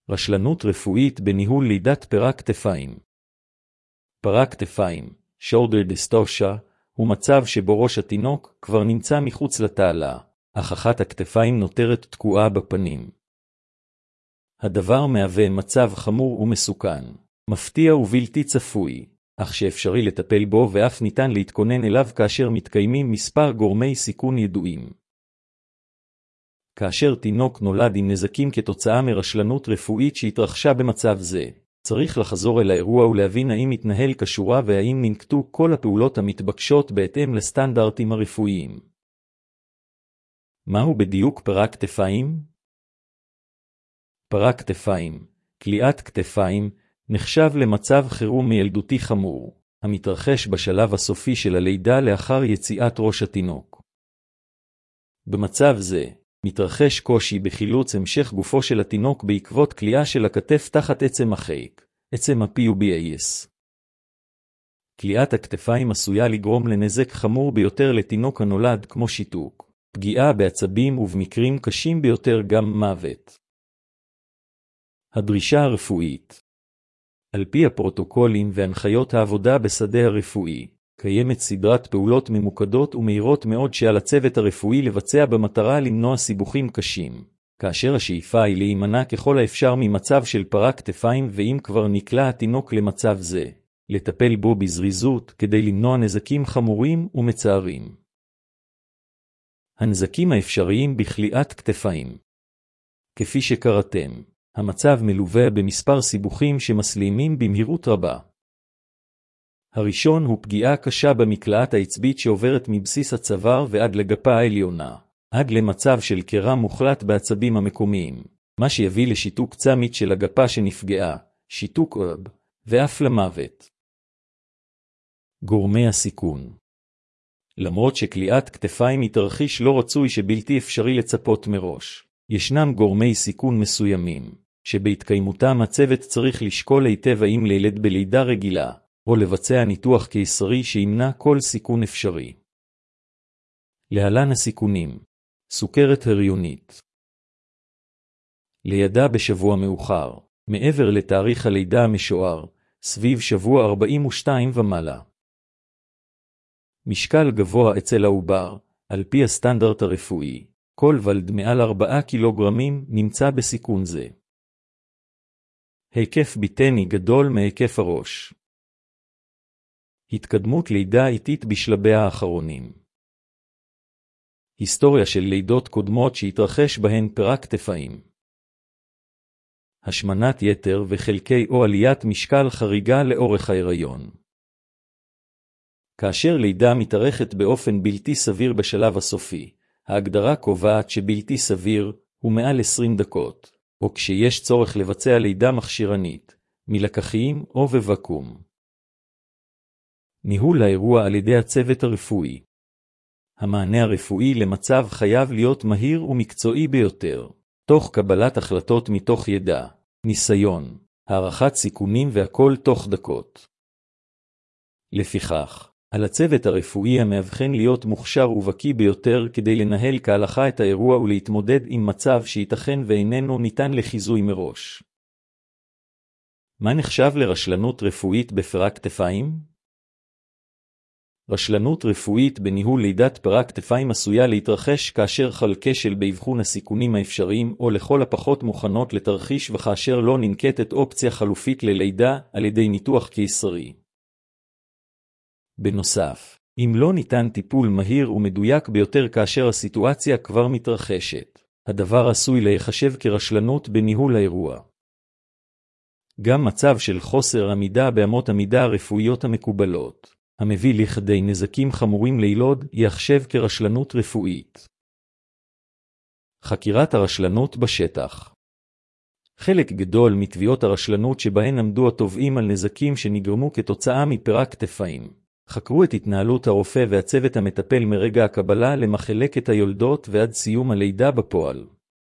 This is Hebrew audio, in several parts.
רשלנות רפואית בניהול לידת פרק כתפיים. פרק כתפיים, shoulder dystocia, הוא מצב שבו ראש התינוק כבר נמצא מחוץ לתעלה, אך אחת הכתפיים נותרת תקועה בפנים. הדבר מהווה מצב חמור ומסוכן, מפתיע ובלתי צפוי, אך שאפשרי לטפל בו ואף ניתן להתכונן אליו כאשר מתקיימים מספר גורמי סיכון ידועים. כאשר תינוק נולד עם נזקים כתוצאה מרשלנות רפואית שהתרחשה במצב זה, צריך לחזור אל האירוע ולהבין האם מתנהל כשורה והאם ננקטו כל הפעולות המתבקשות בהתאם לסטנדרטים הרפואיים. מהו בדיוק פרק כתפיים? פרק כתפיים, כליאת כתפיים, נחשב למצב חירום ילדותי חמור, המתרחש בשלב הסופי של הלידה לאחר יציאת ראש התינוק. במצב זה, מתרחש קושי בחילוץ המשך גופו של התינוק בעקבות כליאה של הכתף תחת עצם החיק, עצם ה-PUBAS. כליאת הכתפיים עשויה לגרום לנזק חמור ביותר לתינוק הנולד כמו שיתוק, פגיעה בעצבים ובמקרים קשים ביותר גם מוות. הדרישה הרפואית. על פי הפרוטוקולים והנחיות העבודה בשדה הרפואי, קיימת סדרת פעולות ממוקדות ומהירות מאוד שעל הצוות הרפואי לבצע במטרה למנוע סיבוכים קשים, כאשר השאיפה היא להימנע ככל האפשר ממצב של פרק כתפיים ואם כבר נקלע התינוק למצב זה, לטפל בו בזריזות כדי למנוע נזקים חמורים ומצערים. הנזקים האפשריים בכליאת כתפיים. כפי שקראתם, המצב מלווה במספר סיבוכים שמסלימים במהירות רבה. הראשון הוא פגיעה קשה במקלעת העצבית שעוברת מבסיס הצוואר ועד לגפה העליונה, עד למצב של קרע מוחלט בעצבים המקומיים, מה שיביא לשיתוק צמית של הגפה שנפגעה, שיתוק ואף למוות. גורמי הסיכון. למרות שכליאת כתפיים היא תרחיש לא רצוי שבלתי אפשרי לצפות מראש, ישנם גורמי סיכון מסוימים, שבהתקיימותם הצוות צריך לשקול היטב האם לילד בלידה רגילה, או לבצע ניתוח קיסרי שימנע כל סיכון אפשרי. להלן הסיכונים. סוכרת הריונית. לידה בשבוע מאוחר, מעבר לתאריך הלידה המשוער, סביב שבוע 42 ומעלה. משקל גבוה אצל העובר, על פי הסטנדרט הרפואי, כל ולד מעל 4 קילוגרמים נמצא בסיכון זה. היקף ביטני גדול מהיקף הראש. התקדמות לידה איטית בשלבי האחרונים. היסטוריה של לידות קודמות שהתרחש בהן פרק כתפיים. השמנת יתר וחלקי או עליית משקל חריגה לאורך ההיריון. כאשר לידה מתארכת באופן בלתי סביר בשלב הסופי, ההגדרה קובעת שבלתי סביר הוא מעל 20 דקות, או כשיש צורך לבצע לידה מכשירנית, מלקחים או בוואקום. ניהול האירוע על ידי הצוות הרפואי. המענה הרפואי למצב חייב להיות מהיר ומקצועי ביותר, תוך קבלת החלטות מתוך ידע, ניסיון, הערכת סיכונים והכל תוך דקות. לפיכך, על הצוות הרפואי המאבחן להיות מוכשר ובקי ביותר כדי לנהל כהלכה את האירוע ולהתמודד עם מצב שייתכן ואיננו ניתן לחיזוי מראש. מה נחשב לרשלנות רפואית בפרק כתפיים? רשלנות רפואית בניהול לידת פרק כתפיים עשויה להתרחש כאשר חל כשל באבחון הסיכונים האפשריים או לכל הפחות מוכנות לתרחיש וכאשר לא ננקטת אופציה חלופית ללידה על ידי ניתוח קיסרי. בנוסף, אם לא ניתן טיפול מהיר ומדויק ביותר כאשר הסיטואציה כבר מתרחשת, הדבר עשוי להיחשב כרשלנות בניהול האירוע. גם מצב של חוסר עמידה באמות המידה הרפואיות המקובלות, המביא לכדי נזקים חמורים לילוד, ייחשב כרשלנות רפואית. חקירת הרשלנות בשטח. חלק גדול מתביעות הרשלנות שבהן עמדו התובעים על נזקים שנגרמו כתוצאה מפרק כתפיים, חקרו את התנהלות הרופא והצוות המטפל מרגע הקבלה למחלקת היולדות ועד סיום הלידה בפועל.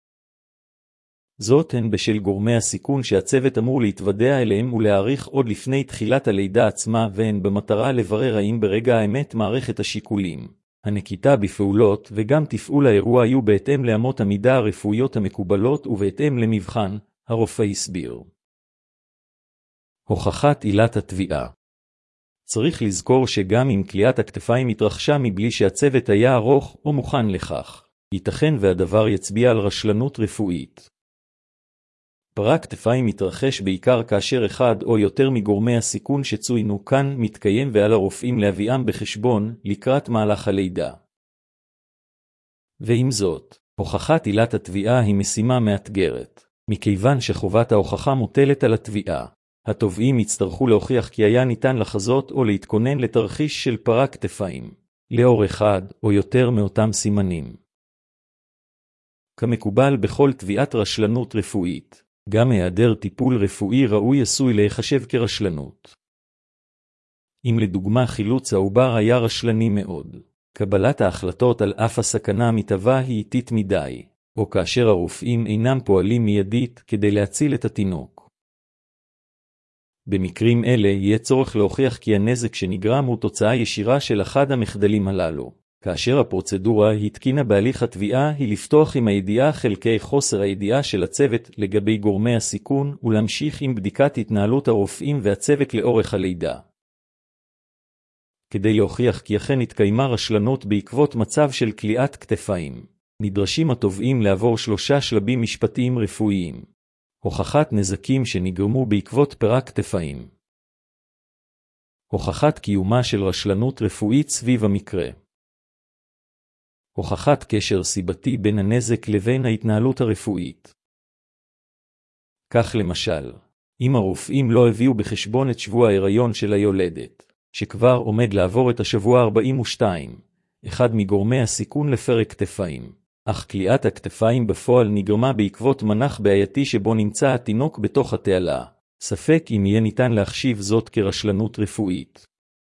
זאת הן בשל גורמי הסיכון שהצוות אמור להתוודע אליהם ולהעריך עוד לפני תחילת הלידה עצמה והן במטרה לברר האם ברגע האמת מערכת השיקולים, הנקיטה בפעולות וגם תפעול האירוע היו בהתאם לאמות המידה הרפואיות המקובלות ובהתאם למבחן הרופא הסביר. הוכחת עילת התביעה. צריך לזכור שגם אם כליאת הכתפיים התרחשה מבלי שהצוות היה ארוך או מוכן לכך, ייתכן והדבר יצביע על רשלנות רפואית. פרק כתפיים מתרחש בעיקר כאשר אחד או יותר מגורמי הסיכון שצוינו כאן מתקיים ועל הרופאים להביאם בחשבון לקראת מהלך הלידה. ועם זאת, הוכחת עילת התביעה היא משימה מאתגרת, מכיוון שחובת ההוכחה מוטלת על התביעה. התובעים יצטרכו להוכיח כי היה ניתן לחזות או להתכונן לתרחיש של פרק כתפיים, לאור אחד או יותר מאותם סימנים. כמקובל בכל תביעת רשלנות רפואית, גם היעדר טיפול רפואי ראוי עשוי להיחשב כרשלנות. אם לדוגמה חילוץ העובר היה רשלני מאוד, קבלת ההחלטות על אף הסכנה המתהווה היא איטית מדי, או כאשר הרופאים אינם פועלים מיידית כדי להציל את התינוק. במקרים אלה יהיה צורך להוכיח כי הנזק שנגרם הוא תוצאה ישירה של אחד המחדלים הללו, כאשר הפרוצדורה התקינה בהליך התביעה היא לפתוח עם הידיעה חלקי חוסר הידיעה של הצוות לגבי גורמי הסיכון ולהמשיך עם בדיקת התנהלות הרופאים והצוות לאורך הלידה. כדי להוכיח כי אכן התקיימה רשלנות בעקבות מצב של כליאת כתפיים, נדרשים התובעים לעבור 3 שלבים משפטיים רפואיים. הוכחת נזקים שנגרמו בעקבות פרק כתפיים. הוכחת קיומה של רשלנות רפואית סביב המקרה. הוכחת קשר סיבתי בין הנזק לבין ההתנהלות הרפואית. כך למשל, אם הרופאים לא הביאו בחשבון את שבוע ההיריון של היולדת, שכבר עומד לעבור את השבוע 42, אחד מגורמי הסיכון לפרק כתפיים. אך כליאת הכתפיים בפועל נגרמה בעקבות מנח בעייתי שבו נמצא התינוק בתוך התעלה. ספק אם יהיה ניתן להחשיב זאת כרשלנות רפואית.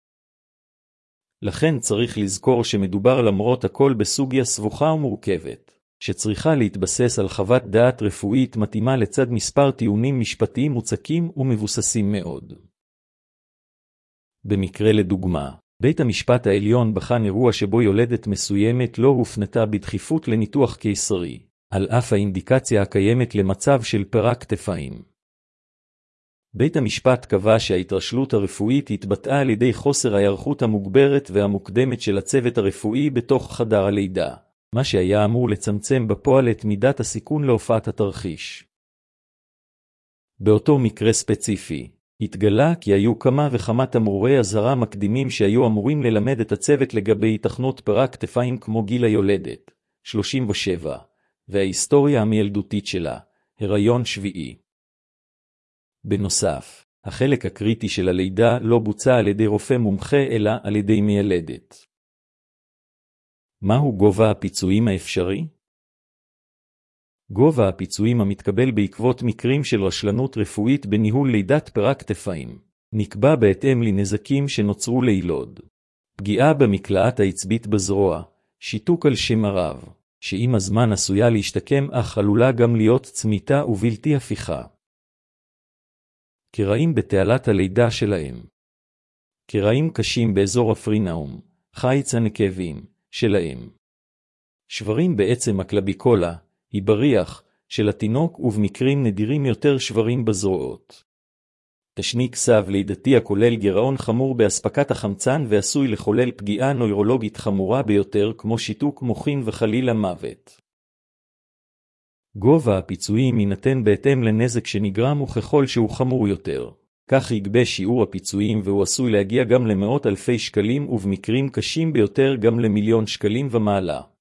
לכן צריך לזכור שמדובר למרות הכל בסוגיה סבוכה ומורכבת, שצריכה להתבסס על חוות דעת רפואית מתאימה לצד מספר טיעונים משפטיים מוצקים ומבוססים מאוד. במקרה לדוגמה, בית המשפט העליון בחן אירוע שבו יולדת מסוימת לא הופנתה בדחיפות לניתוח קיסרי, על אף האינדיקציה הקיימת למצב של פרק כתפיים. בית המשפט קבע שההתרשלות הרפואית התבטאה על ידי חוסר ההיערכות המוגברת והמוקדמת של הצוות הרפואי בתוך חדר הלידה, מה שהיה אמור לצמצם בפועל את מידת הסיכון להופעת התרחיש. באותו מקרה ספציפי, התגלה כי היו כמה וכמה תמרורי אזהרה מקדימים שהיו אמורים ללמד את הצוות לגבי היתכנות פרק כתפיים כמו גיל היולדת, 37, וההיסטוריה המילדותית שלה, הריון שביעי. בנוסף, החלק הקריטי של הלידה לא בוצע על ידי רופא מומחה אלא על ידי מיילדת. מהו גובה הפיצויים האפשרי? גובה הפיצויים המתקבל בעקבות מקרים של רשלנות רפואית בניהול לידת פרק כתפיים, נקבע בהתאם לנזקים שנוצרו לילוד. פגיעה במקלעת העצבית בזרוע, שיתוק על שם הרב, שעם הזמן עשויה להשתקם אך עלולה גם להיות צמיתה ובלתי הפיכה. קרעים בתעלת הלידה שלהם. קרעים קשים באזור הפרינאום, חיץ הנקבים, שלהם. שברים בעצם הקלביקולה, היא בריח, של התינוק ובמקרים נדירים יותר שברים בזרועות. תשניק סב לידתי הכולל גירעון חמור באספקת החמצן ועשוי לחולל פגיעה נוירולוגית חמורה ביותר כמו שיתוק מוחין וחלילה מוות. גובה הפיצויים יינתן בהתאם לנזק שנגרם וככל שהוא חמור יותר. כך יגבה שיעור הפיצויים והוא עשוי להגיע גם למאות אלפי שקלים ובמקרים קשים ביותר גם ל1,000,000 שקלים ומעלה.